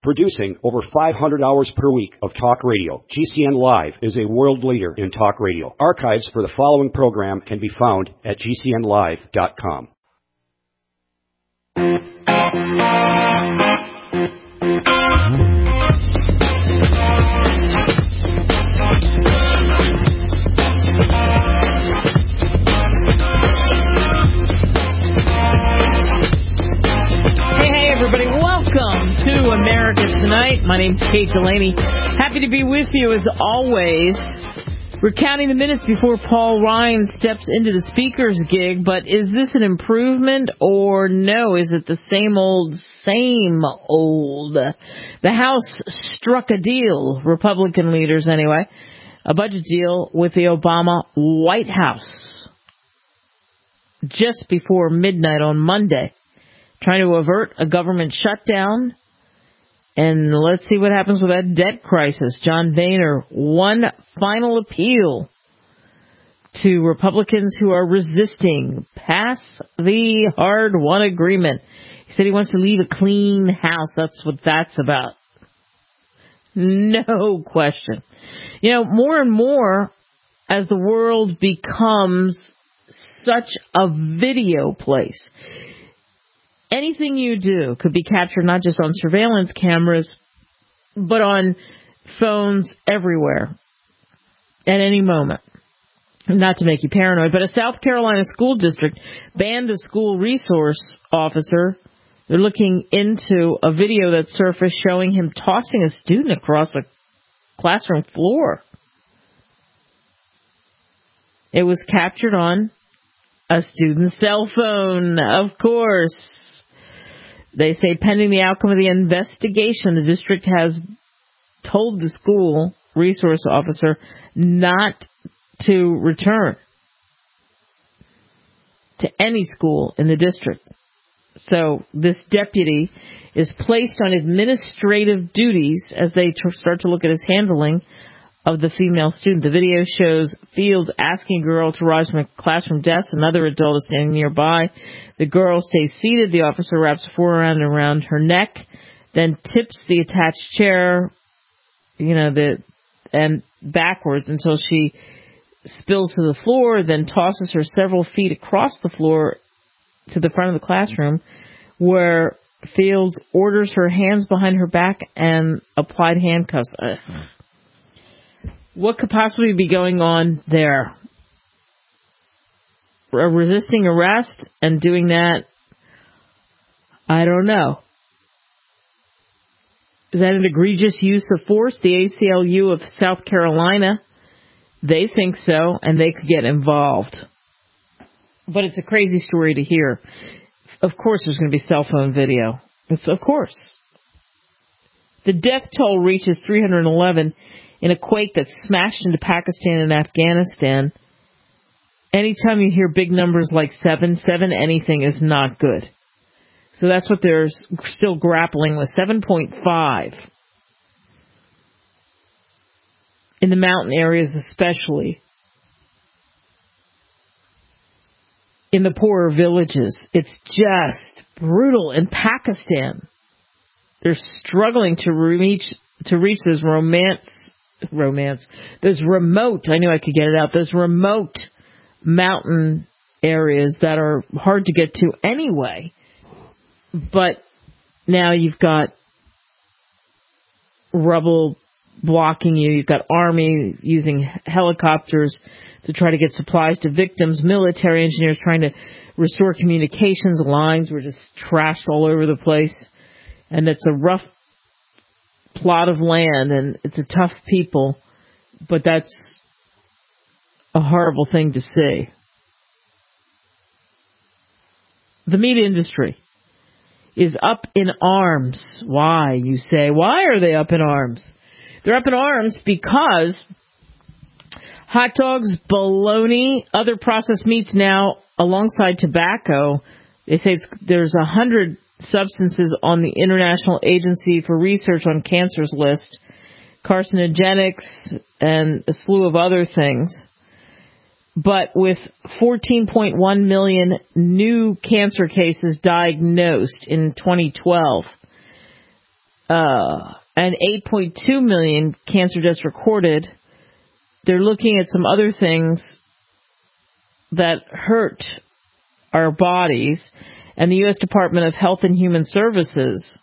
Producing over 500 hours per week of talk radio, GCN Live is a world leader in talk radio. Archives for the following program can be found at GCNlive.com. To America Tonight. My name's Kate Delaney. Happy to be with you as always. We're counting the minutes before Paul Ryan steps into the speaker's gig, but is this an improvement or no? Is it the same old, same old? The House struck a deal, Republican leaders anyway, a budget deal with the Obama White House just before midnight on Monday, trying to avert a government shutdown. And let's see what happens with that debt crisis. John Boehner, one final appeal to Republicans who are resisting. Pass the hard-won agreement. He said he wants to leave a clean house. That's what that's about. No question. You know, more and more, as the world becomes such a video place, anything you do could be captured not just on surveillance cameras, but on phones everywhere at any moment. Not to make you paranoid, but a South Carolina school district banned a school resource officer. They're looking into a video that surfaced showing him tossing a student across a classroom floor. It was captured on a student's cell phone, of course. They say pending the outcome of the investigation, the district has told the school resource officer not to return to any school in the district. So this deputy is placed on administrative duties as they start to look at his handling of the female student. The video shows Fields asking a girl to rise from a classroom desk. Another adult is standing nearby. The girl stays seated. The officer wraps a forearm around her neck, then tips the attached chair, and backwards until she spills to the floor, then tosses her several feet across the floor to the front of the classroom, where Fields orders her hands behind her back and applied handcuffs. What could possibly be going on there? Resisting arrest and doing that, I don't know. Is that an egregious use of force? The ACLU of South Carolina, they think so, and they could get involved. But it's a crazy story to hear. Of course there's going to be cell phone video. Of course. The death toll reaches 311 in a quake that smashed into Pakistan and Afghanistan. Anytime you hear big numbers like 7, anything is not good. So that's what they're still grappling with, 7.5. In the mountain areas especially. In the poorer villages. It's just brutal. In Pakistan, they're struggling to reach those those remote, I knew I could get it out, those remote mountain areas that are hard to get to anyway. But now you've got rubble blocking you, you've got army using helicopters to try to get supplies to victims, military engineers trying to restore communications lines were just trashed all over the place. And it's a rough plot of land, and it's a tough people, but that's a horrible thing to see. The meat industry is up in arms. Why, you say? Why are they up in arms? They're up in arms because hot dogs, bologna, other processed meats now, alongside tobacco, they say there's 100 substances on the International Agency for Research on Cancer's list, carcinogenics, and a slew of other things. But with 14.1 million new cancer cases diagnosed in 2012, and 8.2 million cancer deaths recorded. They're looking at some other things that hurt our bodies, and the U.S. Department of Health and Human Services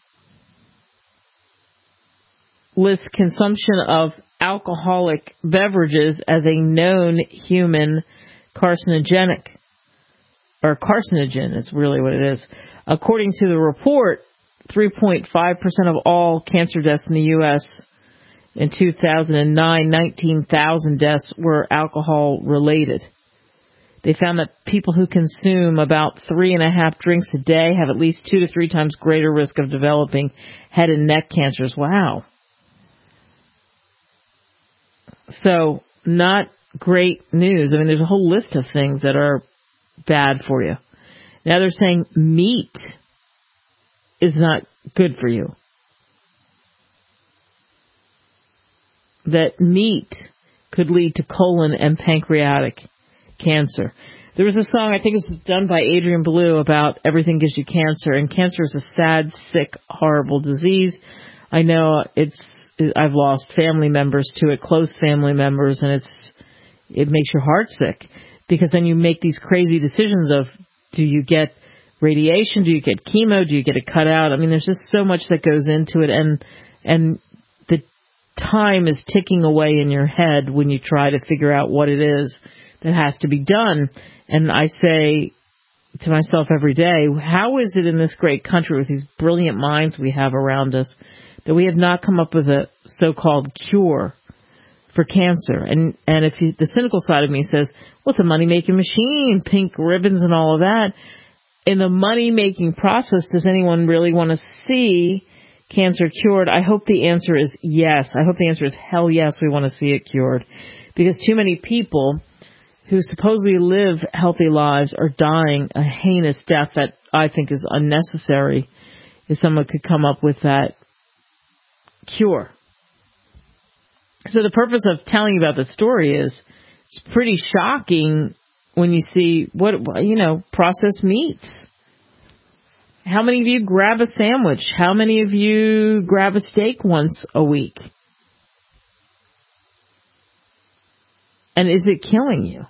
lists consumption of alcoholic beverages as a known human carcinogenic, or carcinogen is really what it is. According to the report, 3.5% of all cancer deaths in the U.S. in 2009, 19,000 deaths were alcohol related. They found that people who consume about 3.5 drinks a day have at least 2 to 3 times greater risk of developing head and neck cancers. Wow. So, not great news. I mean, there's a whole list of things that are bad for you. Now they're saying meat is not good for you. That meat could lead to colon and pancreatic cancer. There was a song, I think it was done by Adrian Belew, about everything gives you cancer, and cancer is a sad, sick, horrible disease. I know I've lost family members to it, close family members, and it makes your heart sick, because then you make these crazy decisions of, do you get radiation, do you get chemo, do you get it cut out? I mean, there's just so much that goes into it, and the time is ticking away in your head when you try to figure out what it is that has to be done. And I say to myself every day, how is it in this great country with these brilliant minds we have around us that we have not come up with a so-called cure for cancer? And if the cynical side of me says, well, it's a money-making machine, pink ribbons and all of that. In the money-making process, does anyone really want to see cancer cured? I hope the answer is yes. I hope the answer is hell yes, we want to see it cured. Because too many people who supposedly live healthy lives are dying a heinous death that I think is unnecessary if someone could come up with that cure. So the purpose of telling you about the story is it's pretty shocking when you see processed meats. How many of you grab a sandwich? How many of you grab a steak once a week? And is it killing you?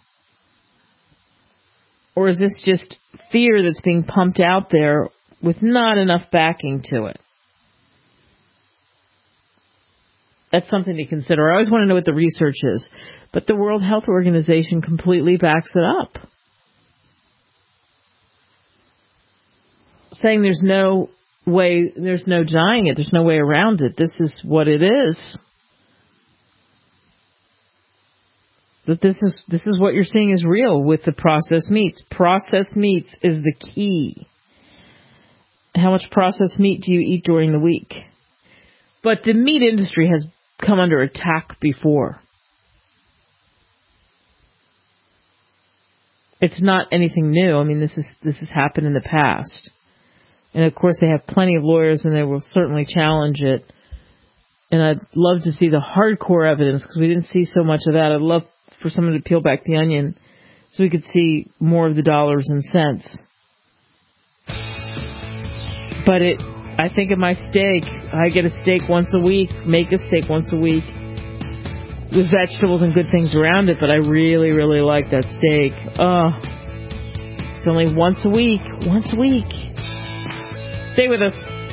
Or is this just fear that's being pumped out there with not enough backing to it? That's something to consider. I always want to know what the research is, but the World Health Organization completely backs it up, saying there's no way, there's no denying it, there's no way around it. This is what it is. That this is what you're seeing is real with the processed meats. Processed meats is the key. How much processed meat do you eat during the week? But the meat industry has come under attack before. It's not anything new. I mean, this has happened in the past. And of course they have plenty of lawyers and they will certainly challenge it. And I'd love to see the hardcore evidence because we didn't see so much of that. I'd love for someone to peel back the onion so we could see more of the dollars and cents. But I think of my steak. I get a steak once a week, make a steak once a week with vegetables and good things around it, but I really, really like that steak. It's only once a week. Once a week. Stay with us.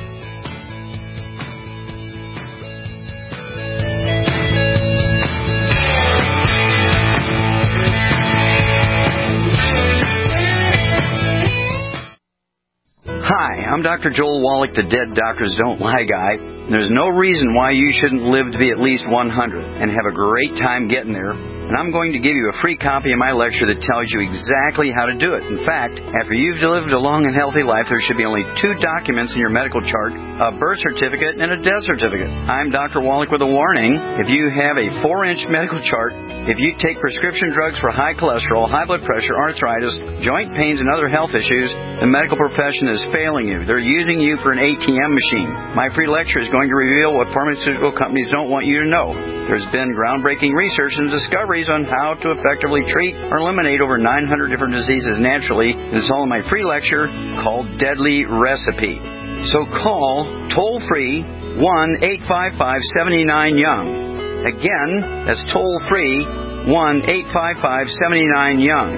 Hi, I'm Dr. Joel Wallach, the Dead Doctors Don't Lie guy. There's no reason why you shouldn't live to be at least 100 and have a great time getting there. And I'm going to give you a free copy of my lecture that tells you exactly how to do it. In fact, after you've lived a long and healthy life, there should be only 2 documents in your medical chart, a birth certificate and a death certificate. I'm Dr. Wallach with a warning. If you have a 4-inch medical chart, if you take prescription drugs for high cholesterol, high blood pressure, arthritis, joint pains, and other health issues, the medical profession is failing you. They're using you for an ATM machine. My free lecture is going to reveal what pharmaceutical companies don't want you to know. There's been groundbreaking research and discoveries on how to effectively treat or eliminate over 900 different diseases naturally. It's all in my free lecture called Deadly Recipe. So call toll-free 1-855-79-YOUNG. Again, that's toll-free, 1-855-79-YOUNG.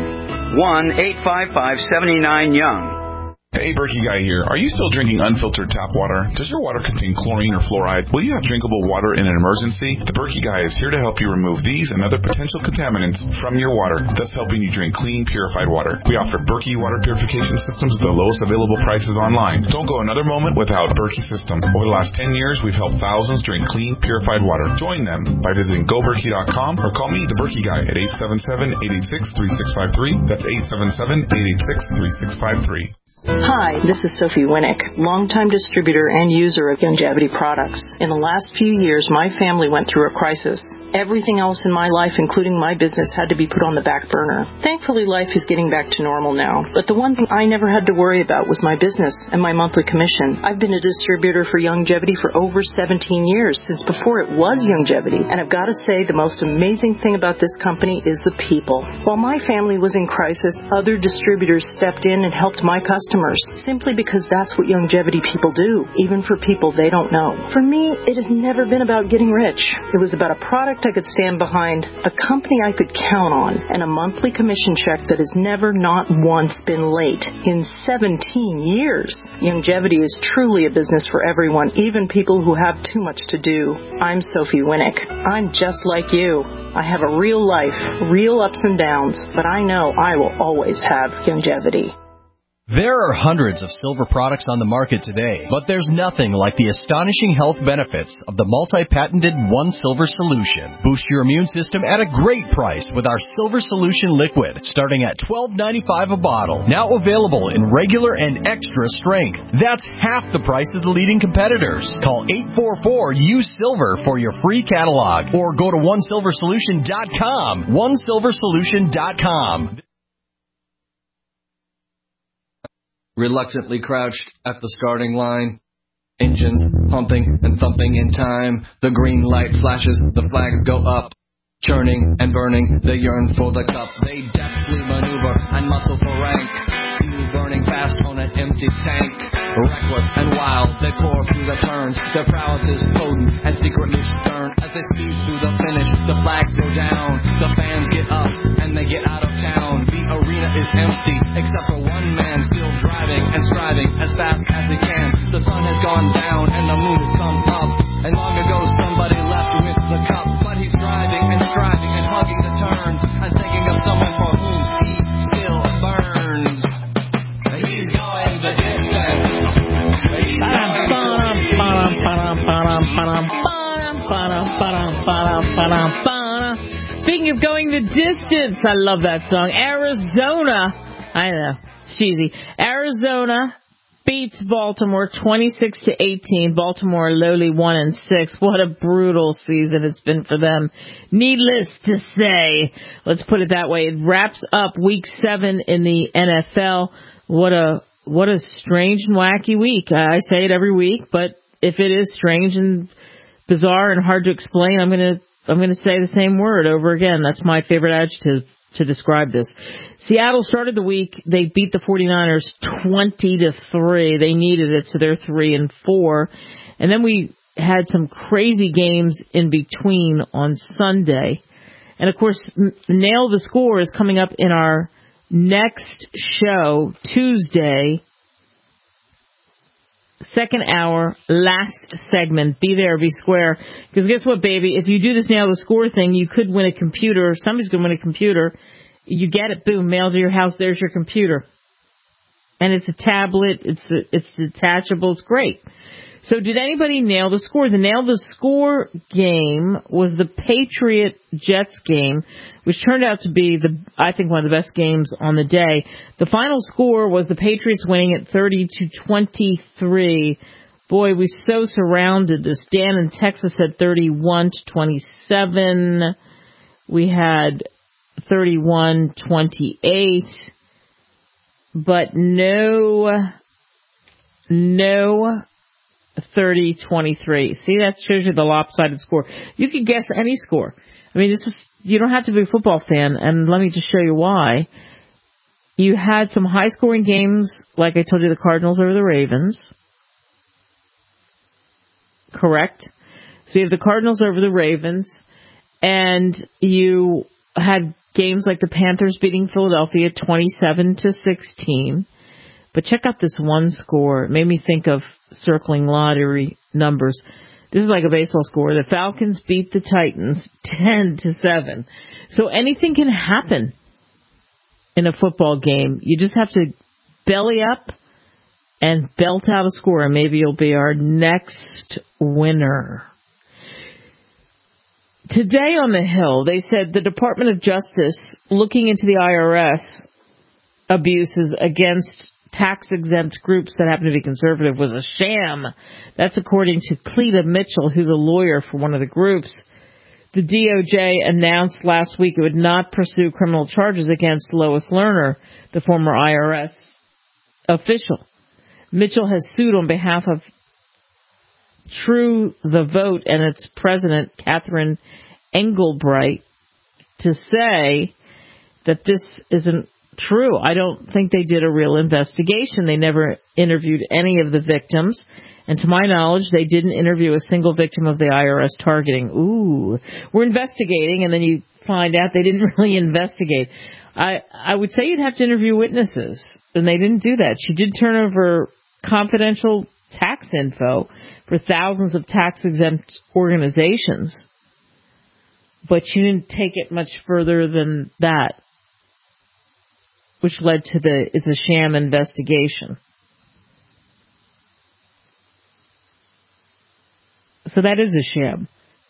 1-855-79-YOUNG. Hey, Berkey Guy here. Are you still drinking unfiltered tap water? Does your water contain chlorine or fluoride? Will you have drinkable water in an emergency? The Berkey Guy is here to help you remove these and other potential contaminants from your water, thus helping you drink clean, purified water. We offer Berkey water purification systems at the lowest available prices online. Don't go another moment without Berkey system. Over the last 10 years, we've helped thousands drink clean, purified water. Join them by visiting GoBerkey.com or call me, the Berkey Guy, at 877-886-3653. That's 877-886-3653. Hi, this is Sophie Winnick, longtime distributor and user of Youngevity products. In the last few years, my family went through a crisis. Everything else in my life, including my business, had to be put on the back burner. Thankfully, life is getting back to normal now. But the one thing I never had to worry about was my business and my monthly commission. I've been a distributor for Youngevity for over 17 years, since before it was Youngevity. And I've got to say, the most amazing thing about this company is the people. While my family was in crisis, other distributors stepped in and helped my customers, simply because that's what Youngevity people do, even for people they don't know. For me, it has never been about getting rich. It was about a product I could stand behind, a company I could count on, and a monthly commission check that has never, not once, been late in 17 years. Youngevity is truly a business for everyone, even people who have too much to do. I'm Sophie Winnick. I'm just like you. I have a real life, real ups and downs, but I know I will always have Youngevity. There are hundreds of silver products on the market today, but there's nothing like the astonishing health benefits of the multi-patented One Silver Solution. Boost your immune system at a great price with our Silver Solution Liquid, starting at $12.95 a bottle. Now available in regular and extra strength. That's half the price of the leading competitors. Call 844-USILVER for your free catalog, or go to OneSilverSolution.com. OneSilverSolution.com. Reluctantly crouched at the starting line, engines pumping and thumping in time. The green light flashes, the flags go up, churning and burning, they yearn for the cup. They deftly maneuver and muscle for rank, fuel burning fast on an empty tank. Reckless and wild, they pour through the turns. Their prowess is potent and secretly stern. As they speed through the finish, the flags go down, the fans get up and they get out of town. The arena is empty except for one man still driving and striving as fast as he can. The sun has gone down and the moon has come up, and long ago somebody left with the cup. But he's striving and striving and hugging the turns and thinking of someone for whom he still burns. He's going the distance. He's going Speaking of going the distance, I love that song. Arizona, I know, it's cheesy. Arizona beats Baltimore 26-18. Baltimore lowly 1-6. What a brutal season it's been for them. Needless to say, let's put it that way. It wraps up week 7 in the NFL. What a strange and wacky week. I say it every week, but if it is strange and bizarre and hard to explain, I'm going to say the same word over again. That's my favorite adjective to describe this. Seattle started the week. They beat the 49ers 20-3. They needed it, so they're 3-4. And then we had some crazy games in between on Sunday. And of course, Nail the Score is coming up in our next show, Tuesday, second hour, last segment. Be there, be square. Because guess what, baby? If you do this Nail the Score thing, you could win a computer. Somebody's going to win a computer. You get it, boom, mailed to your house. There's your computer. And it's a tablet. It's detachable. It's great. So did anybody nail the score? The Nail the Score game was the Patriot-Jets game, which turned out to be, I think, one of the best games on the day. The final score was the Patriots winning at 30-23. Boy, we so surrounded this. Dan in Texas had 31-27. We had 31-28. But no 30-23. See, that shows you the lopsided score. You could guess any score. I mean, you don't have to be a football fan, and let me just show you why. You had some high-scoring games, like I told you, the Cardinals over the Ravens. correct? So you have the Cardinals over the Ravens, and you had games like the Panthers beating Philadelphia 27-16. But check out this one score. It made me think of circling lottery numbers. This is like a baseball score. The Falcons beat the Titans 10-7. So anything can happen in a football game. You just have to belly up and belt out a score, and maybe you'll be our next winner. Today on the Hill, they said the Department of Justice looking into the IRS abuses against tax-exempt groups that happen to be conservative was a sham. That's according to Cleta Mitchell, who's a lawyer for one of the groups. The DOJ announced last week it would not pursue criminal charges against Lois Lerner, the former IRS official. Mitchell has sued on behalf of True the Vote and its president, Catherine Engelbright, to say that this isn't true. I don't think they did a real investigation. They never interviewed any of the victims. And to my knowledge, they didn't interview a single victim of the IRS targeting. Ooh, we're investigating, and then you find out they didn't really investigate. I would say you'd have to interview witnesses, and they didn't do that. She did turn over confidential tax info for thousands of tax-exempt organizations, but she didn't take it much further than that, which led to it's a sham investigation. So that is a sham.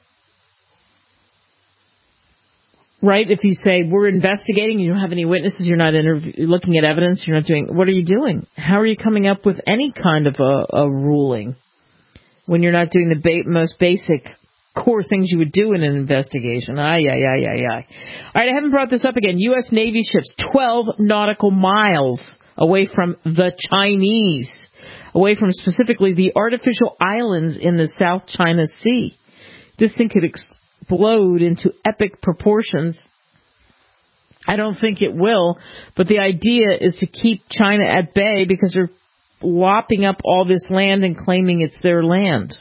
Right? If you say, we're investigating, you don't have any witnesses, you're not looking at evidence, you're not doing, what are you doing? How are you coming up with any kind of a ruling when you're not doing the most basic core things you would do in an investigation? All right, I haven't brought this up again. U.S. Navy ships 12 nautical miles away from the Chinese, away from specifically the artificial islands in the South China Sea. This thing could explode into epic proportions. I don't think it will, but the idea is to keep China at bay because they're lopping up all this land and claiming it's their land.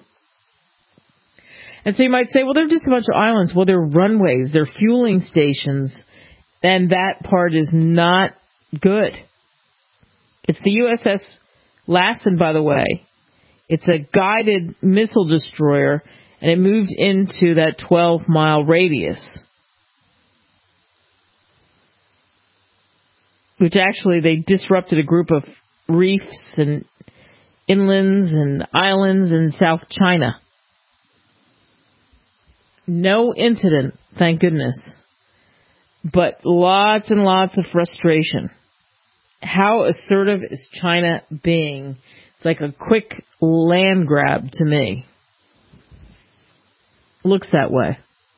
And so you might say, well, they're just a bunch of islands. Well, they're runways, they're fueling stations, and that part is not good. It's the USS Lassen, by the way. It's a guided missile destroyer, and it moved into that 12-mile radius, which actually they disrupted a group of reefs and inlands and islands in South China. No incident, thank goodness, but lots and lots of frustration. How assertive is China being? It's like a quick land grab to me. Looks that way.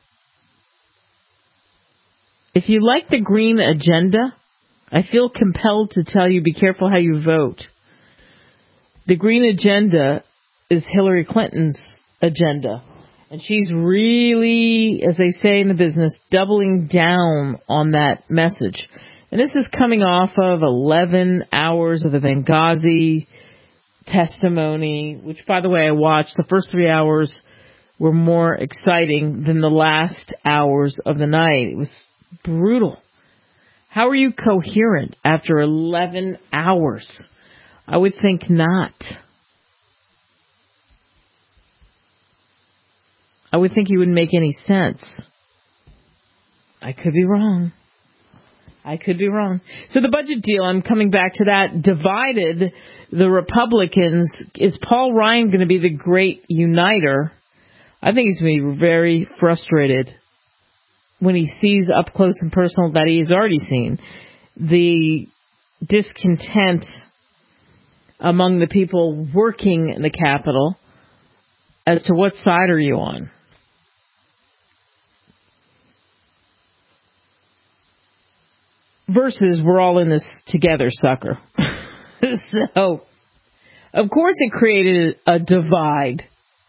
If you like the green agenda, I feel compelled to tell you be careful how you vote. The green agenda is Hillary Clinton's agenda. And she's really, as they say in the business, doubling down on that message. And this is coming off of 11 hours of the Benghazi testimony, which, by the way, I watched. The first 3 hours were more exciting than the last hours of the night. It was brutal. How are you coherent after 11 hours? I would think not. I would think you wouldn't make any sense. I could be wrong. So the budget deal, I'm coming back to that, divided the Republicans. Is Paul Ryan going to be the great uniter? I think he's going to be very frustrated when he sees up close and personal that he has already seen the discontent among the people working in the Capitol as to what side are you on. Versus, we're all in this together, sucker. So, of course it created a divide.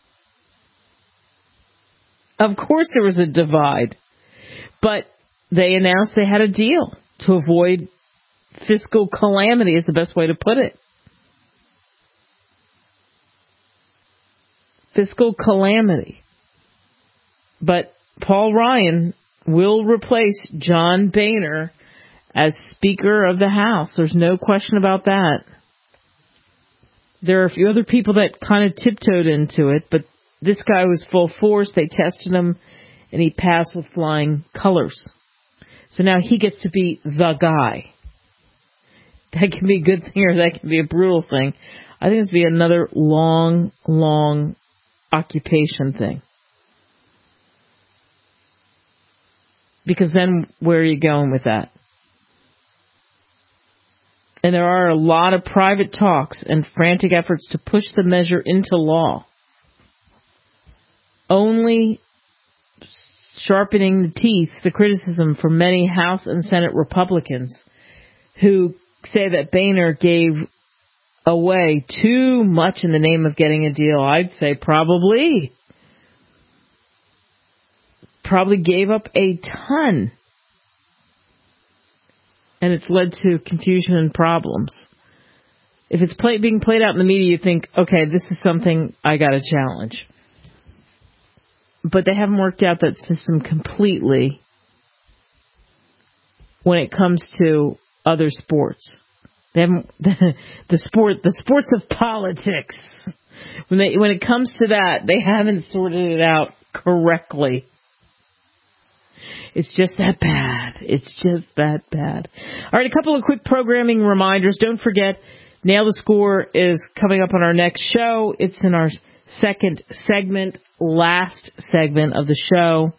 Of course there was a divide. But they announced they had a deal to avoid fiscal calamity, is the best way to put it. fiscal calamity. But Paul Ryan will replace John Boehner as Speaker of the House. There's no question about that. There are a few other people that kind of tiptoed into it, but this guy was full force. They tested him, and he passed with flying colors. So now he gets to be the guy. That can be a good thing or that can be a brutal thing. I think it's be another long, long occupation thing. Because then where are you going with that? And there are a lot of private talks and frantic efforts to push the measure into law. Only sharpening the teeth, the criticism from many House and Senate Republicans who say that Boehner gave away too much in the name of getting a deal. I'd say probably gave up a ton. And it's led to confusion and problems. If it's being played out in the media, you think, okay, this is something I got to challenge. But they haven't worked out that system completely when it comes to other sports. They haven't the sports of politics. When it comes to that, they haven't sorted it out correctly. It's just that bad. It's just that bad. All right, a couple of quick programming reminders. Don't forget, Nail the Score is coming up on our next show. It's in our second segment, last segment of the show.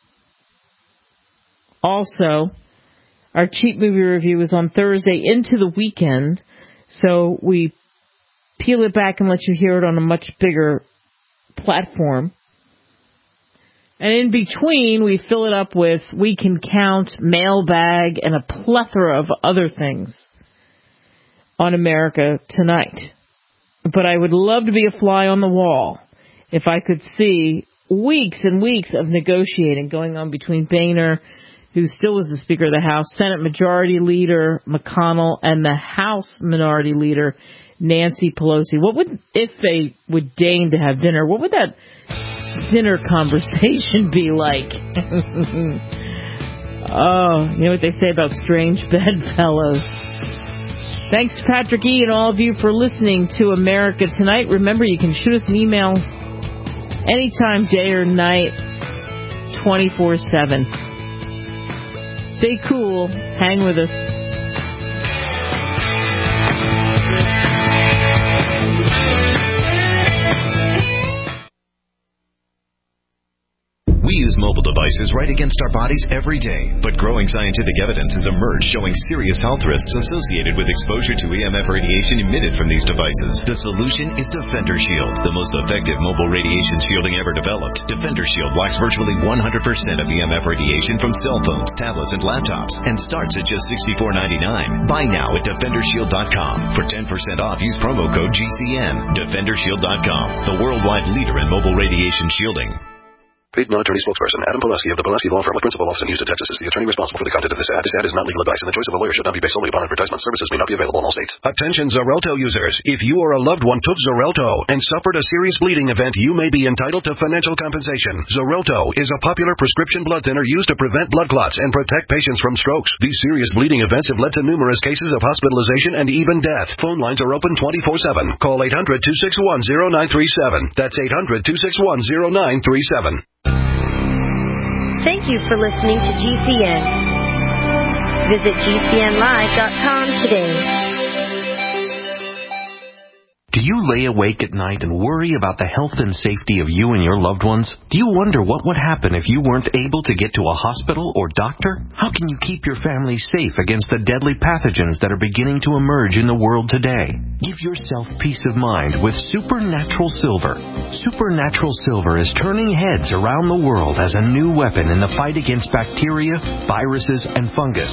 Also, our cheap movie review is on Thursday into the weekend, so we peel it back and let you hear it on a much bigger platform. And in between, we fill it up with We Can Count, Mailbag, and a plethora of other things on America Tonight. But I would love to be a fly on the wall if I could see weeks and weeks of negotiating going on between Boehner, who still was the Speaker of the House, Senate Majority Leader McConnell, and the House Minority Leader Nancy Pelosi. If they would deign to have dinner, what would that dinner conversation be like? Oh, you know what they say about strange bedfellows. Thanks to Patrick E. and all of you for listening to America Tonight. Remember, you can shoot us an email anytime, day or night, 24/7. Stay cool. Hang with us. We use mobile devices right against our bodies every day, but growing scientific evidence has emerged showing serious health risks associated with exposure to EMF radiation emitted from these devices. The solution is Defender Shield, the most effective mobile radiation shielding ever developed. Defender Shield blocks virtually 100% of EMF radiation from cell phones, tablets, and laptops, and starts at just $64.99. Buy now at DefenderShield.com. For 10% off, use promo code GCN. DefenderShield.com, the worldwide leader in mobile radiation shielding. Paid non-attorney spokesperson Adam Pulaski of the Pulaski Law Firm with principal office in Houston, Texas is the attorney responsible for the content of this ad. This ad is not legal advice, and the choice of a lawyer should not be based solely upon advertisement. Services may not be available in all states. Attention Xarelto users. If you or a loved one took Xarelto and suffered a serious bleeding event, you may be entitled to financial compensation. Xarelto is a popular prescription blood thinner used to prevent blood clots and protect patients from strokes. These serious bleeding events have led to numerous cases of hospitalization and even death. Phone lines are open 24/7. Call 800-261-0937. That's 800-261-0937. Thank you for listening to GCN. Visit GCNlive.com today. Do you lay awake at night and worry about the health and safety of you and your loved ones? Do you wonder what would happen if you weren't able to get to a hospital or doctor? How can you keep your family safe against the deadly pathogens that are beginning to emerge in the world today? Give yourself peace of mind with Supernatural Silver. Supernatural Silver is turning heads around the world as a new weapon in the fight against bacteria, viruses, and fungus.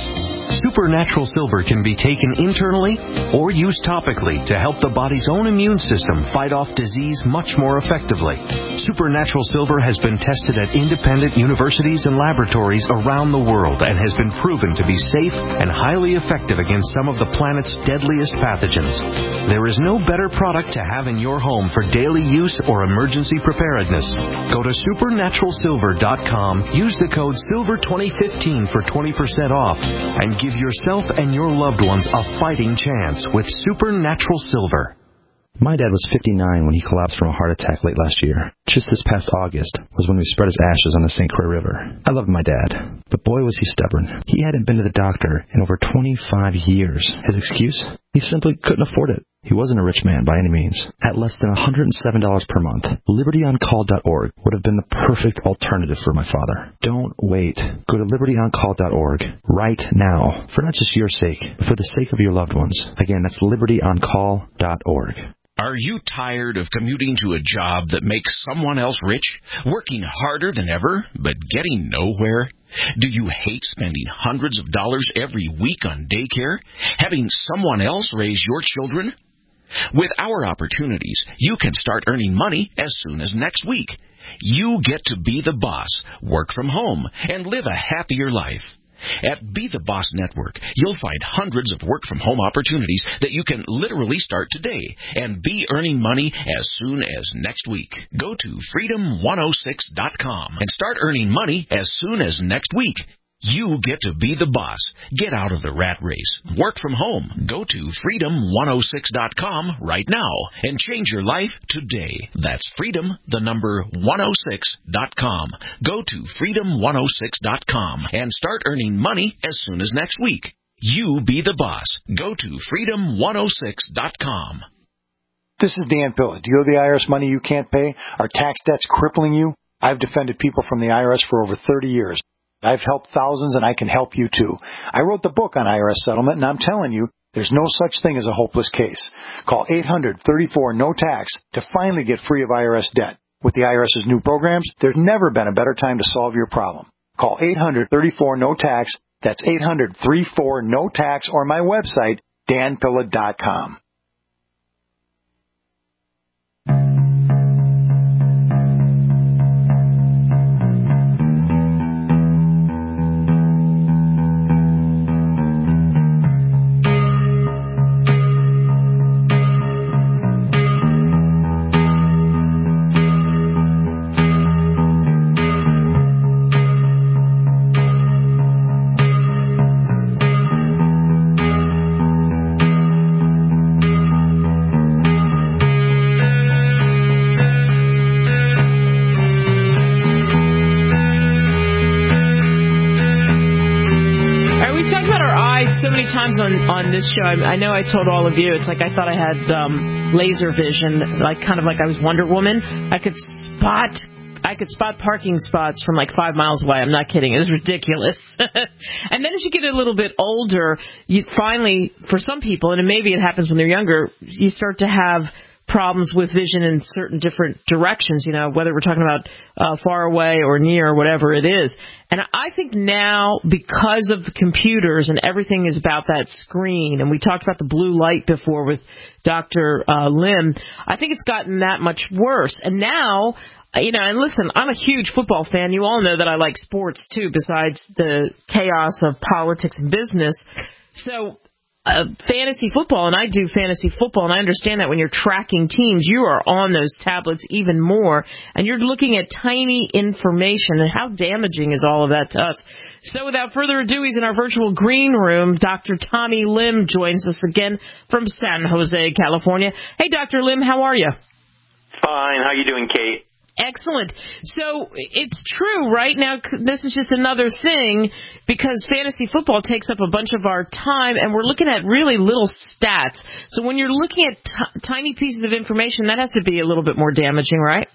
Supernatural Silver can be taken internally or used topically to help the body's own immune system fight off disease much more effectively. Supernatural Silver has been tested at independent universities and laboratories around the world and has been proven to be safe and highly effective against some of the planet's deadliest pathogens. There is no better product to have in your home for daily use or emergency preparedness. Go to supernaturalsilver.com, use the code SILVER2015 for 20% off, and give yourself and your loved ones a fighting chance with Supernatural Silver. My dad was 59 when he collapsed from a heart attack late last year. Just this past August was when we spread his ashes on the St. Croix River. I loved my dad, but boy was he stubborn. He hadn't been to the doctor in over 25 years. His excuse? He simply couldn't afford it. He wasn't a rich man by any means. At less than $107 per month, LibertyOnCall.org would have been the perfect alternative for my father. Don't wait. Go to LibertyOnCall.org right now, for not just your sake, but for the sake of your loved ones. Again, that's LibertyOnCall.org. Are you tired of commuting to a job that makes someone else rich, working harder than ever, but getting nowhere? Do you hate spending hundreds of dollars every week on daycare, having someone else raise your children? With our opportunities, you can start earning money as soon as next week. You get to be the boss, work from home, and live a happier life. At Be the Boss Network, you'll find hundreds of work-from-home opportunities that you can literally start today and be earning money as soon as next week. Go to freedom106.com and start earning money as soon as next week. You get to be the boss. Get out of the rat race. Work from home. Go to freedom106.com right now and change your life today. That's freedom106.com. Go to freedom106.com and start earning money as soon as next week. You be the boss. Go to freedom106.com. This is Dan Pilla. Do you owe the IRS money you can't pay? Are tax debts crippling you? I've defended people from the IRS for over 30 years. I've helped thousands, and I can help you, too. I wrote the book on IRS settlement, and I'm telling you, there's no such thing as a hopeless case. Call 800-34-NO-TAX to finally get free of IRS debt. With the IRS's new programs, there's never been a better time to solve your problem. Call 800-34-NO-TAX. That's 800-34-NO-TAX, or my website, danpilla.com. Times on this show, I know I told all of you, it's like I thought I had laser vision, like kind of like I was Wonder Woman. I could spot parking spots from like 5 miles away. I'm not kidding. It was ridiculous. And then as you get a little bit older, you finally, for some people, and maybe it happens when they're younger, you start to have problems with vision in certain different directions, whether we're talking about far away or near or whatever it is. And I think now, because of the computers and everything is about that screen, and we talked about the blue light before with Dr. Lim, I think it's gotten that much worse. And now, and listen, I'm a huge football fan. You all know that I like sports, too, besides the chaos of politics and business. So fantasy football, and I do fantasy football, and I understand that when you're tracking teams, you are on those tablets even more, and you're looking at tiny information, and how damaging is all of that to us. So without further ado, he's in our virtual green room. Dr. Tommy Lim joins us again from San Jose, California. Hey, Dr. Lim, how are you? Fine. How you doing, Kate? Excellent. So it's true, right? Now, this is just another thing because fantasy football takes up a bunch of our time, and we're looking at really little stats. So when you're looking at tiny pieces of information, that has to be a little bit more damaging, right?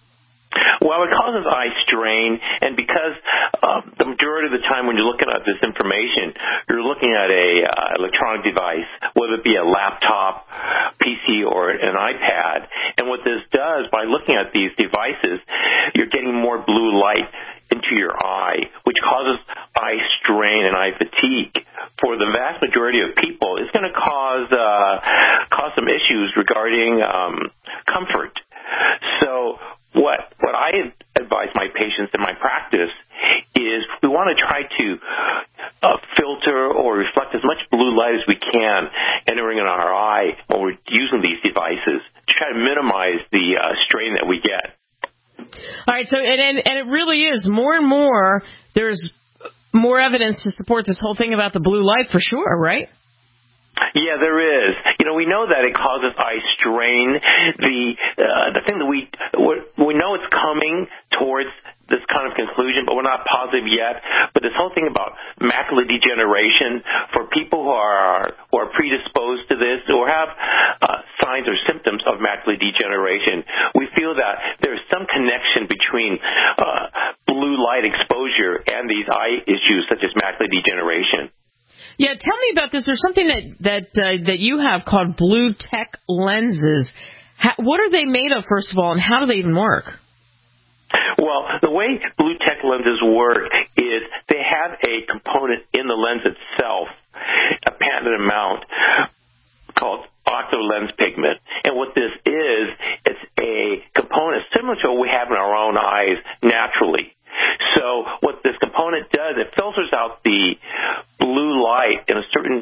Well, it causes eye strain, and because the majority of the time when you're looking at this information, you're looking at a electronic device, whether it be a laptop, PC, or an iPad. And what this does, by looking at these devices, you're getting more blue light into your eye, which causes eye strain and eye fatigue, for the vast majority of people, it's going to cause some issues regarding comfort. So what I advise my patients in my practice is we want to try to filter or reflect as much blue light as we can entering in our eye when we're using these devices to try to minimize the strain that we get. All right, so and it really is more and more. There's more evidence to support this whole thing about the blue light for sure, right? Yeah, there is. We know that it causes eye strain. The thing that we know it's coming towards this kind of conclusion, but we're not positive yet. But this whole thing about macular degeneration for people who are predisposed to this or have signs or symptoms of macular degeneration, we feel that there's some connection between blue light exposure and these eye issues such as macular degeneration. Yeah, tell me about this. There's something that you have called Blue Tech lenses. What are they made of, first of all, and how do they even work? Well, the way Blue Tech lenses work is they have a component in the lens itself, a patented amount called ocular lens pigment. And what this is, it's a component similar to what we have in our own eyes naturally. So what this component does, it filters out the blue light in a certain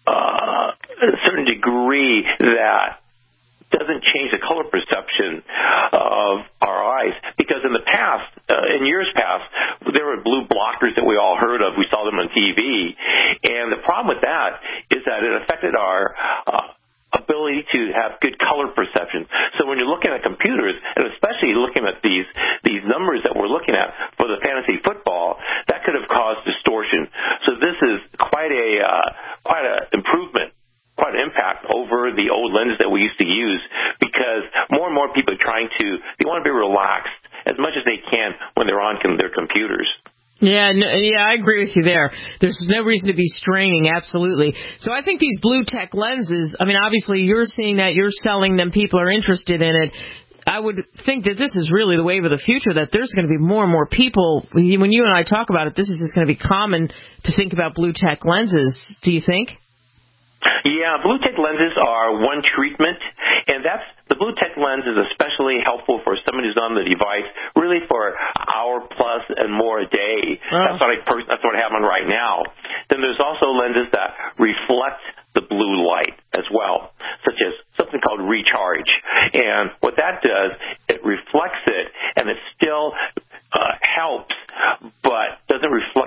degree that doesn't change the color perception of our eyes. Because in the past, in years past, there were blue blockers that we all heard of. We saw them on TV. And the problem with that is that it affected our ability to have good color perception. So when you're looking at computers, and especially looking at these numbers that we're looking at for the fantasy football, that could have caused distortion. So this is quite a improvement, quite an impact over the old lenses that we used to use, because more and more people are they want to be relaxed as much as they can when they're on their computers. Yeah, I agree with you there. There's no reason to be straining, absolutely. So I think these Blue Tech lenses, I mean, obviously you're seeing that, you're selling them, people are interested in it. I would think that this is really the wave of the future, that there's going to be more and more people. When you and I talk about it, this is just going to be common to think about Blue Tech lenses, do you think? Yeah, Blue Tech lenses are one treatment, and the Blue Tech lens is especially helpful for somebody who's on the device really for an hour plus and more a day. Oh. That's what I have on right now. Then there's also lenses that reflect the blue light as well, such as something called Recharge. And what that does, it reflects it, and it still helps, but doesn't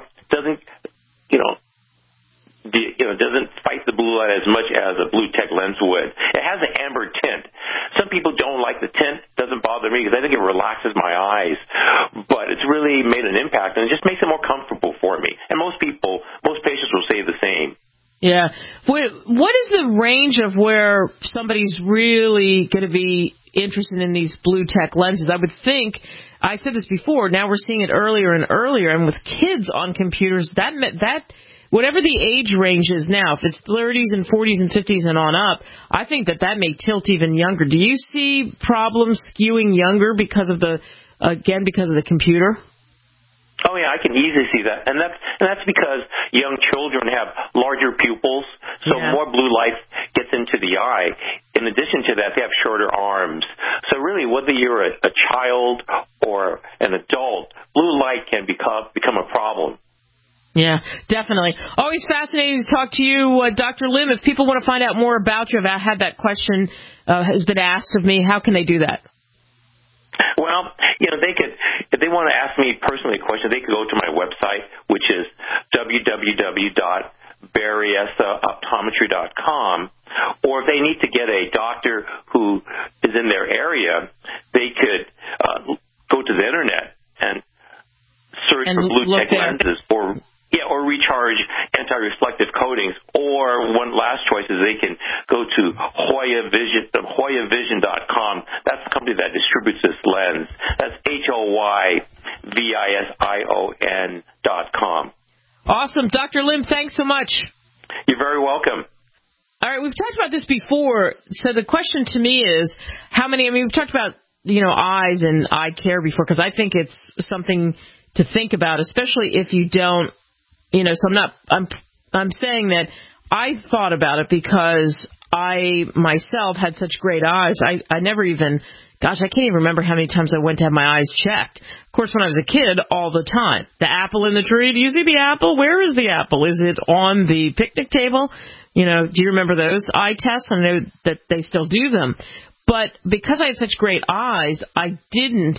fight the blue light as much as a Blue Tech lens would. It has an amber tint. Some people don't like the tint. It doesn't bother me because I think it relaxes my eyes. But it's really made an impact, and it just makes it more comfortable for me. And most patients will say the same. Yeah. What is the range of where somebody's really going to be interested in these Blue Tech lenses? I would think, I said this before, now we're seeing it earlier and earlier, and with kids on computers, that whatever the age range is now, if it's 30s and 40s and 50s and on up, I think that may tilt even younger. Do you see problems skewing younger because of the computer? Oh yeah, I can easily see that, and that's because young children have larger pupils, so more blue light gets into the eye. In addition to that, they have shorter arms. So really, whether you're a child or an adult, blue light can become a problem. Yeah, definitely. Always fascinating to talk to you, Dr. Lim. If people want to find out more about you, I've had that question has been asked of me. How can they do that? Well, they could, if they want to ask me personally a question, they could go to my website, which is www.berryessaoptometry.com, or if they need to get a doctor who is in their area, they could go to the internet and search for Blue Tech lenses or Recharge anti-reflective coatings, or one last choice is they can go to HoyaVision.com. That's the company that distributes this lens. That's HoyaVision.com. Awesome. Dr. Lim, thanks so much. You're very welcome. All right, we've talked about this before. So the question to me is, we've talked about, eyes and eye care before, because I think it's something to think about, especially if you don't So I'm saying that I thought about it because I myself had such great eyes. I never even, I can't even remember how many times I went to have my eyes checked. Of course, when I was a kid, all the time. The apple in the tree, do you see the apple? Where is the apple? Is it on the picnic table? Do you remember those eye tests? I know that they still do them. But because I had such great eyes, I didn't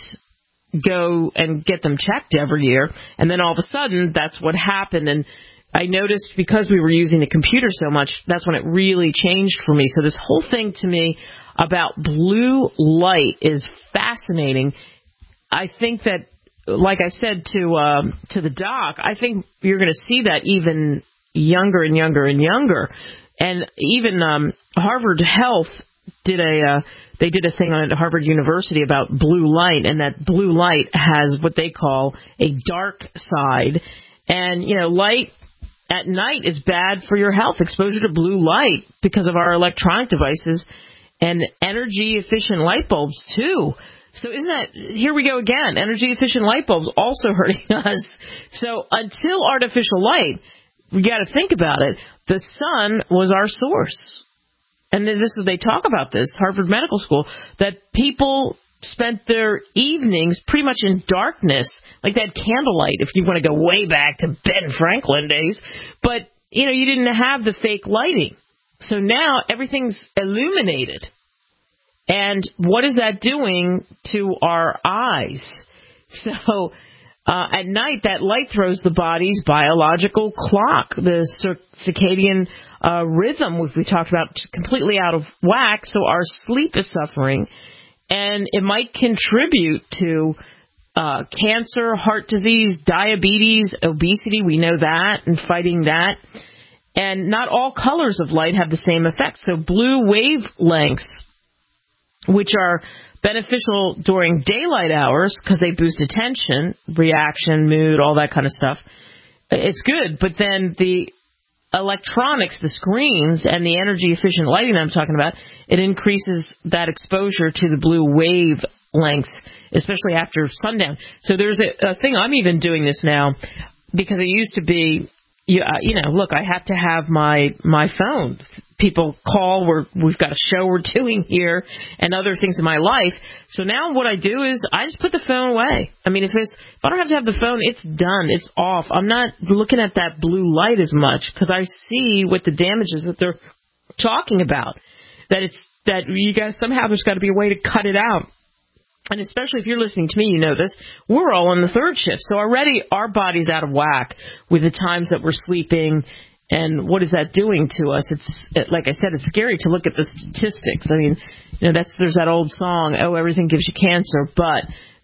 go and get them checked every year. And then all of a sudden, that's what happened. And I noticed because we were using the computer so much, that's when it really changed for me. So this whole thing to me about blue light is fascinating. I think that, like I said to the doc, I think you're going to see that even younger and younger and younger. And even Harvard Health did a thing on at Harvard University about blue light, and that blue light has what they call a dark side. And, light at night is bad for your health, exposure to blue light because of our electronic devices and energy-efficient light bulbs, too. So here we go again, energy-efficient light bulbs also hurting us. So until artificial light, we got to think about it. The sun was our source. And this is, they talk about this, Harvard Medical School, that people spent their evenings pretty much in darkness, like that candlelight, if you want to go way back to Ben Franklin days. But, you didn't have the fake lighting. So now everything's illuminated. And what is that doing to our eyes? So at night, that light throws the body's biological clock, the circadian rhythm, which we talked about, completely out of whack. So our sleep is suffering. And it might contribute to cancer, heart disease, diabetes, obesity. We know that, and fighting that. And not all colors of light have the same effect. So blue wavelengths, which are beneficial during daylight hours because they boost attention, reaction, mood, all that kind of stuff, it's good. But then the electronics, the screens, and the energy-efficient lighting that I'm talking about, it increases that exposure to the blue wavelengths, especially after sundown. So there's a thing, I'm even doing this now, because it used to be, look, I have to have my phone. People call, we've got a show we're doing here, and other things in my life. So now what I do is I just put the phone away. I mean, if I don't have to have the phone, it's done. It's off. I'm not looking at that blue light as much because I see what the damages that they're talking about. That you guys, somehow there's got to be a way to cut it out. And especially if you're listening to me, you know this, we're all on the third shift. So already our body's out of whack with the times that we're sleeping. And what is that doing to us? Like I said, it's scary to look at the statistics. I mean, there's that old song, everything gives you cancer. But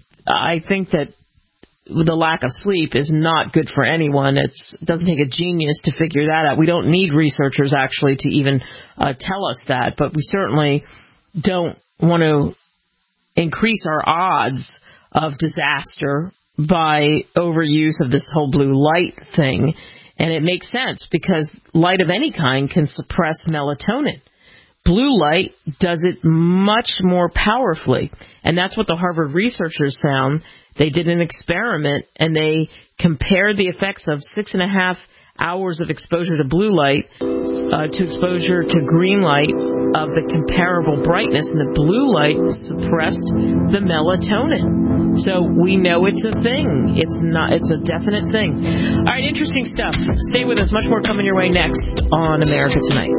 I think that the lack of sleep is not good for anyone. It doesn't take a genius to figure that out. We don't need researchers actually to even tell us that. But we certainly don't want to increase our odds of disaster by overuse of this whole blue light thing. And it makes sense because light of any kind can suppress melatonin. Blue light does it much more powerfully. And that's what the Harvard researchers found. They did an experiment and they compared the effects of 6.5 hours of exposure to blue light to exposure to green light of the comparable brightness, and the blue light suppressed the melatonin. So we know it's a thing. It's a definite thing. All right, interesting stuff. Stay with us. Much more coming your way next on America Tonight.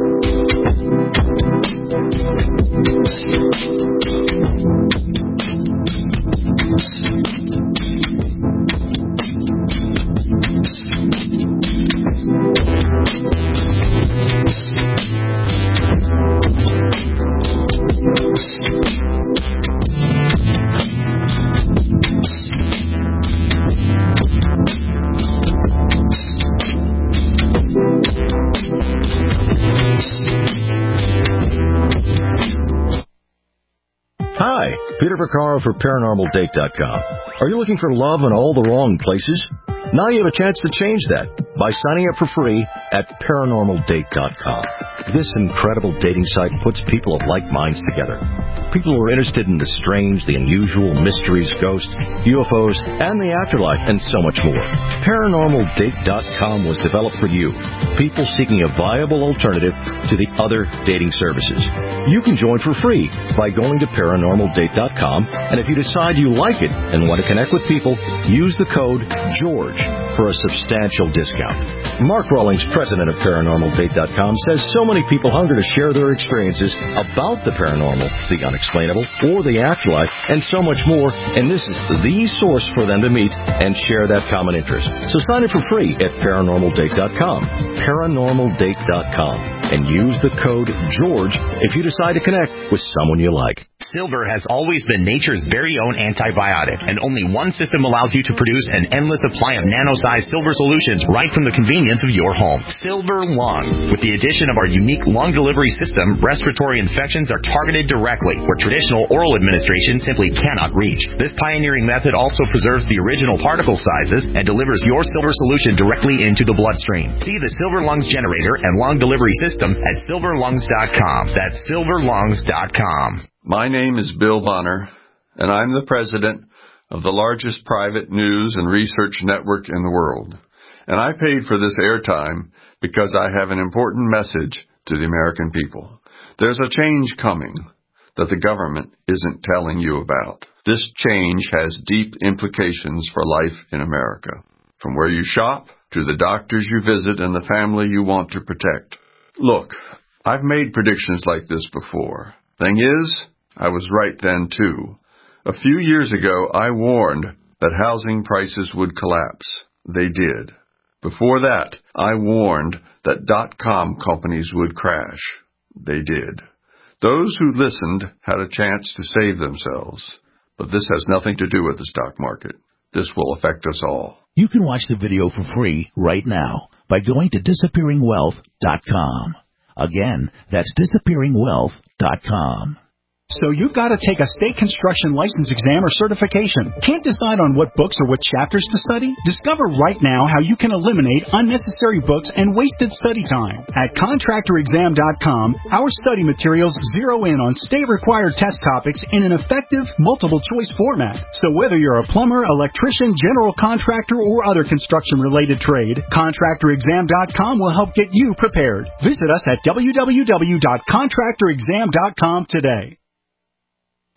Hi, Peter Vaccaro for ParanormalDate.com. Are you looking for love in all the wrong places? Now you have a chance to change that by signing up for free at ParanormalDate.com. This incredible dating site puts people of like minds together. People who are interested in the strange, the unusual, mysteries, ghosts, UFOs, and the afterlife, and so much more. ParanormalDate.com was developed for you, people seeking a viable alternative to the other dating services. You can join for free by going to ParanormalDate.com, and if you decide you like it and want to connect with people, use the code GEORGE for a substantial discount. Mark Rawlings, president of ParanormalDate.com, says so many people hunger to share their experiences about the paranormal, the unexplainable, or the afterlife, and so much more, and this is the source for them to meet and share that common interest. So sign up for free at ParanormalDate.com, ParanormalDate.com, and use the code GEORGE if you decide to connect with someone you like. Silver has always been nature's very own antibiotic, and only one system allows you to produce an endless supply of nano-sized silver solutions right from the convenience of your home. Silver Lungs. With the addition of our unique lung delivery system, respiratory infections are targeted directly, where traditional oral administration simply cannot reach. This pioneering method also preserves the original particle sizes and delivers your silver solution directly into the bloodstream. See the Silver Lungs generator and lung delivery system at silverlungs.com. That's silverlungs.com. My name is Bill Bonner, and I'm the president of the largest private news and research network in the world. And I paid for this airtime because I have an important message to the American people. There's a change coming that the government isn't telling you about. This change has deep implications for life in America, from where you shop to the doctors you visit and the family you want to protect. Look, I've made predictions like this before. Thing is, I was right then, too. A few years ago, I warned that housing prices would collapse. They did. Before that, I warned that .com companies would crash. They did. Those who listened had a chance to save themselves. But this has nothing to do with the stock market. This will affect us all. You can watch the video for free right now by going to disappearingwealth.com. Again, that's disappearingwealth.com. So you've got to take a state construction license exam or certification. Can't decide on what books or what chapters to study? Discover right now how you can eliminate unnecessary books and wasted study time. At contractorexam.com, our study materials zero in on state-required test topics in an effective, multiple-choice format. So whether you're a plumber, electrician, general contractor, or other construction-related trade, contractorexam.com will help get you prepared. Visit us at www.contractorexam.com today. I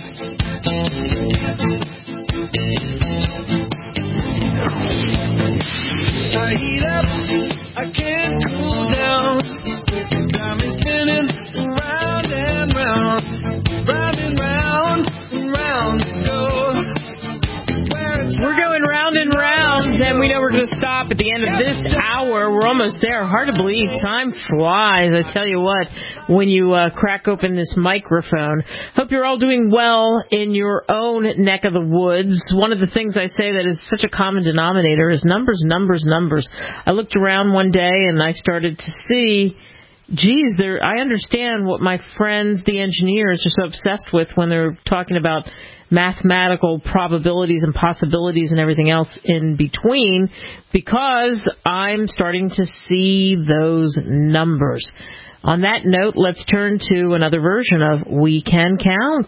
heat up, I can't cool down. Got me spinning round and round, round and round, and round it goes. We're going round and round, and we know we're going to stop at the end of this hour. We're almost there. Hard to believe. Time flies. I tell you what, when you crack open this microphone. Hope you're all doing well in your own neck of the woods. One of the things I say that is such a common denominator is numbers, numbers, numbers. I looked around one day and I started to see, geez, I understand what my friends, the engineers, are so obsessed with when they're talking about mathematical probabilities and possibilities and everything else in between, because I'm starting to see those numbers. On that note, let's turn to another version of We Can Count.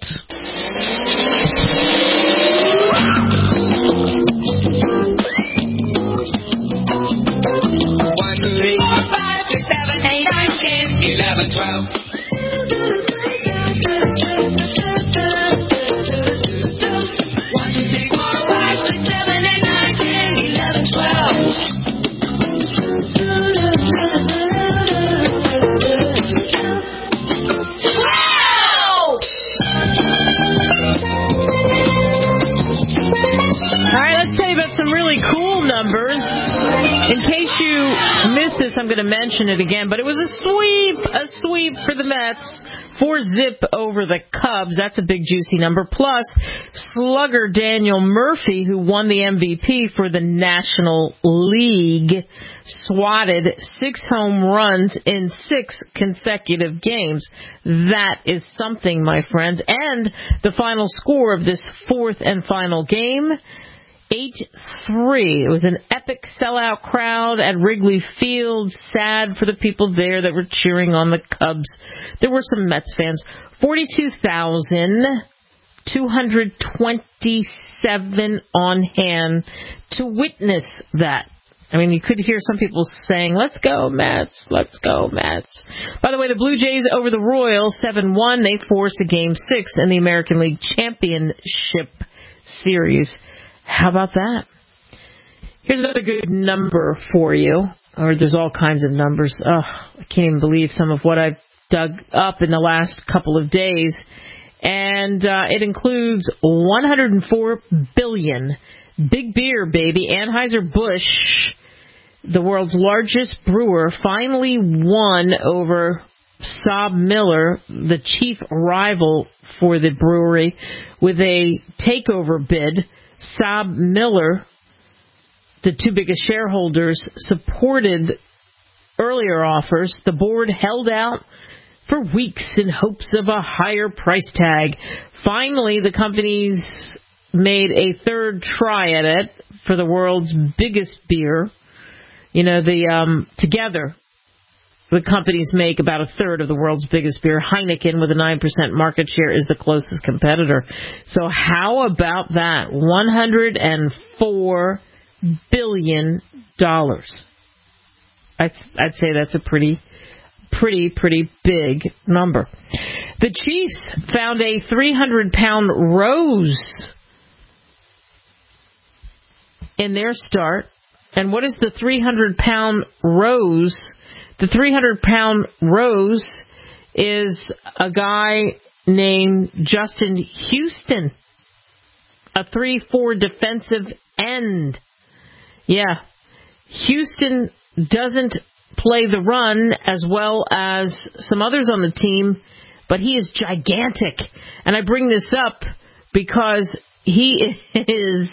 1, 2, 3, 4, 5, 6, 7, 8, 9, 10, 11, 12. Some really cool numbers. In case you missed this, I'm going to mention it again, but it was a sweep for the Mets. 4-zip over the Cubs. That's a big, juicy number. Plus, slugger Daniel Murphy, who won the MVP for the National League, swatted 6 home runs in 6 consecutive games. That is something, my friends. And the final score of this 4th and final game, 8-3. It was an epic sellout crowd at Wrigley Field. Sad for the people there that were cheering on the Cubs. There were some Mets fans. 42,227 on hand to witness that. I mean, you could hear some people saying, let's go, Mets, let's go, Mets. By the way, the Blue Jays over the Royals, 7-1. They force a Game 6 in the American League Championship Series. How about that? Here's another good number for you. Or there's all kinds of numbers. Oh, I can't even believe some of what I've dug up in the last couple of days. And it includes $104 billion. Big beer, baby. Anheuser-Busch, the world's largest brewer, finally won over SAB-Miller, the chief rival for the brewery, with a takeover bid. SAB-Miller, the two biggest shareholders, supported earlier offers. The board held out for weeks in hopes of a higher price tag. Finally, the companies made a third try at it for the world's biggest beer. You know, together, the companies make about a third of the world's biggest beer. Heineken, with a 9% market share, is the closest competitor. So how about that? $104 billion. I'd say that's a pretty big number. The Chiefs found a 300-pound rose in their start. And what is the 300-pound rose? The 300-pound rose is a guy named Justin Houston, a 3-4 defensive end. Yeah, Houston doesn't play the run as well as some others on the team, but he is gigantic. And I bring this up because he is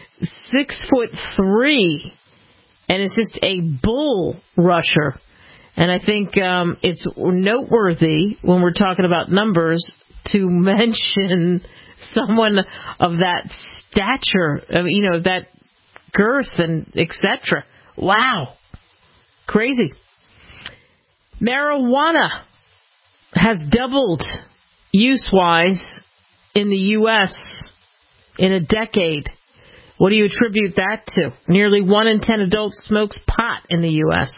6'3", and it's just a bull rusher. And I think it's noteworthy when we're talking about numbers to mention someone of that stature, that girth and etc. Wow. Crazy. Marijuana has doubled use-wise in the U.S. in a decade. What do you attribute that to? Nearly 1 in 10 adults smokes pot in the U.S.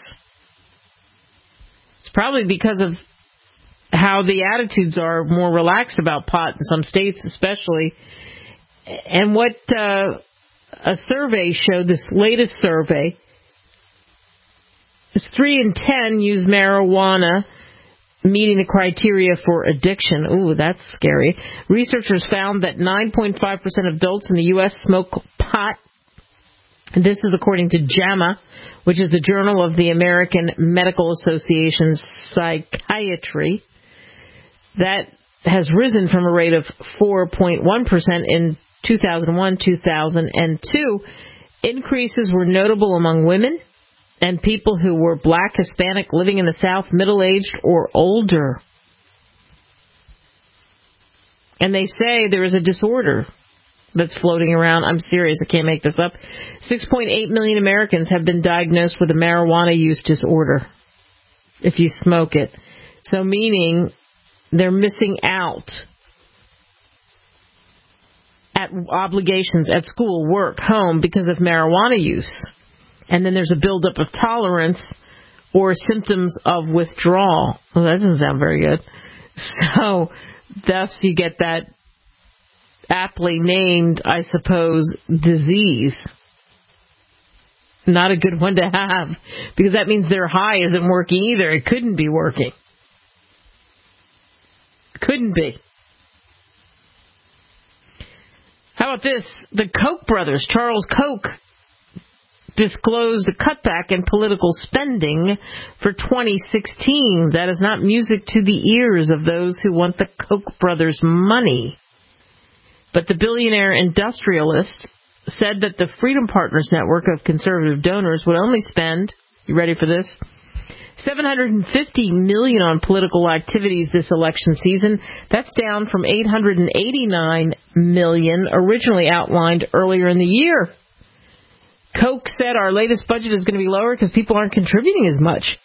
It's probably because of how the attitudes are more relaxed about pot in some states especially. And what a survey showed, this latest survey, is 3 in 10 use marijuana, meeting the criteria for addiction. Ooh, that's scary. Researchers found that 9.5% of adults in the U.S. smoke pot. And this is according to JAMA, which is the Journal of the American Medical Association's Psychiatry. That has risen from a rate of 4.1% in 2001-2002. Increases were notable among women and people who were Black, Hispanic, living in the South, middle-aged, or older. And they say there is a disorder that's floating around. I'm serious, I can't make this up. 6.8 million Americans have been diagnosed with a marijuana use disorder if you smoke it. So meaning they're missing out at obligations at school, work, home because of marijuana use. And then there's a buildup of tolerance or symptoms of withdrawal. Well, that doesn't sound very good. So thus you get that aptly named, I suppose, disease. Not a good one to have, because that means their high isn't working either. It couldn't be working. Couldn't be. How about this? The Koch brothers, Charles Koch, disclosed a cutback in political spending for 2016. That is not music to the ears of those who want the Koch brothers' money. But the billionaire industrialist said that the Freedom Partners network of conservative donors would only spend, you ready for this, $750 million on political activities this election season. That's down from $889 million originally outlined earlier in the year. Koch said our latest budget is going to be lower because people aren't contributing as much.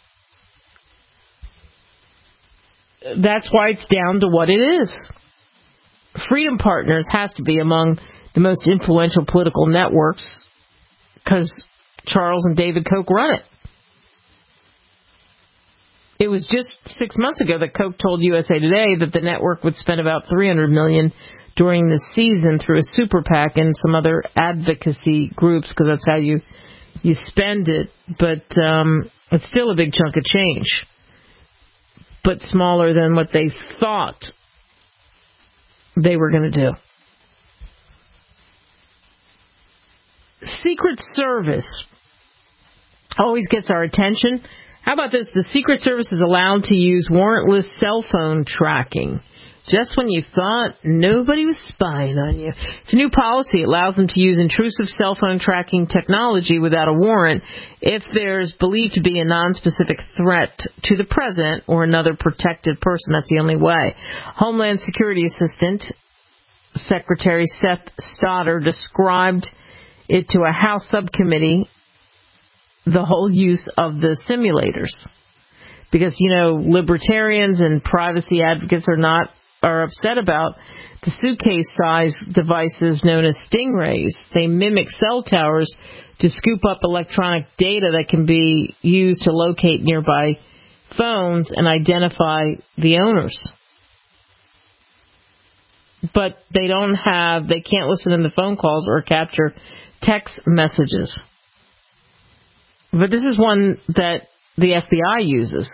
That's why it's down to what it is. Freedom Partners has to be among the most influential political networks because Charles and David Koch run it. It was just 6 months ago that Koch told USA Today that the network would spend about $300 million during the season through a super PAC and some other advocacy groups because that's how you spend it. But it's still a big chunk of change, but smaller than what they thought they were going to do. Secret Service always gets our attention. How about this? The Secret Service is allowed to use warrantless cell phone tracking just when you thought nobody was spying on you. It's a new policy. It allows them to use intrusive cell phone tracking technology without a warrant if there's believed to be a nonspecific threat to the president or another protected person. That's the only way. Homeland Security Assistant Secretary Seth Stoddard described it to a House subcommittee, the whole use of the simulators. Because, libertarians and privacy advocates are upset about the suitcase-sized devices known as stingrays. They mimic cell towers to scoop up electronic data that can be used to locate nearby phones and identify the owners. But they can't listen in the phone calls or capture text messages. But this is one that the FBI uses.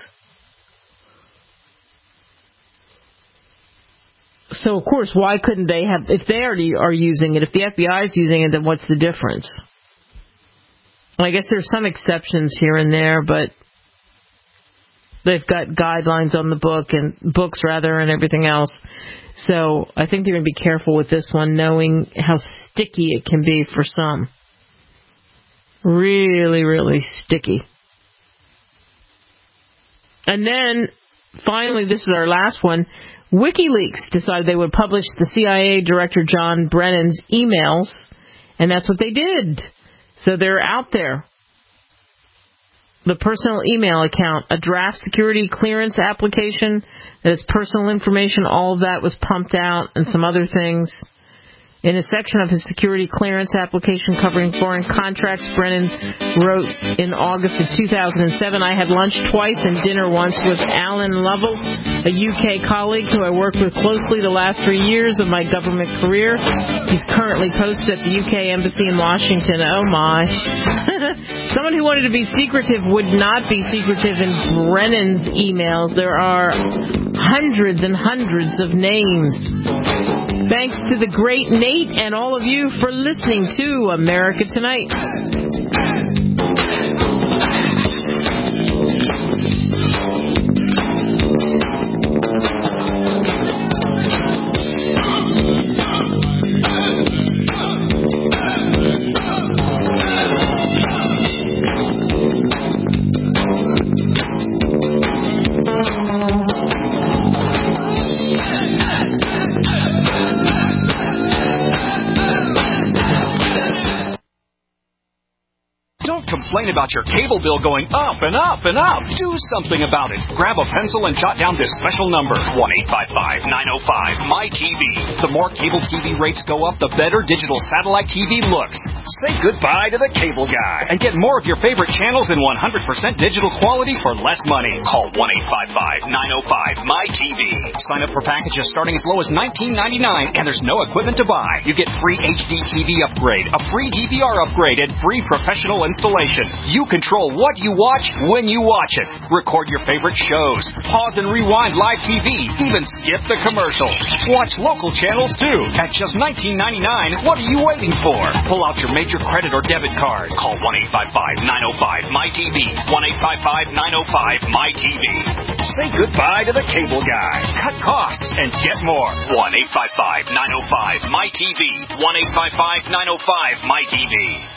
So, of course, why couldn't they have, if they already are using it, if the FBI is using it, then what's the difference? Well, I guess there's some exceptions here and there, but they've got guidelines on the books, and everything else. So I think they're going to be careful with this one, knowing how sticky it can be for some. Really, really sticky. And then, finally, this is our last one. WikiLeaks decided they would publish the CIA Director John Brennan's emails, and that's what they did. So they're out there. The personal email account, a draft security clearance application that has personal information, all of that was pumped out, and some other things. In a section of his security clearance application covering foreign contracts, Brennan wrote in August of 2007, I had lunch twice and dinner once with Alan Lovell, a UK colleague who I worked with closely the last 3 years of my government career. He's currently posted at the UK Embassy in Washington. Oh, my. Someone who wanted to be secretive would not be secretive in Brennan's emails. There are hundreds and hundreds of names. Thanks to the great Nate and all of you for listening to America Tonight. Complain about your cable bill going up and up and up. Do something about it. Grab a pencil and jot down this special number, 1-855-905-MY-TV. The more cable TV rates go up, the better digital satellite TV looks. Say goodbye to the cable guy and get more of your favorite channels in 100% digital quality for less money. Call 1-855-905-MY-TV. Sign up for packages starting as low as $19.99, and there's no equipment to buy. You get free HD TV upgrade, a free DVR upgrade, and free professional installation. You control what you watch when you watch it. Record your favorite shows. Pause and rewind live TV. Even skip the commercials. Watch local channels too. At just $19.99, what are you waiting for? Pull out your major credit or debit card. Call 1-855-905-MY-TV. 1-855-905-MY-TV. Say goodbye to the cable guy. Cut costs and get more. 1-855-905-MY-TV. 1-855-905-MY-TV.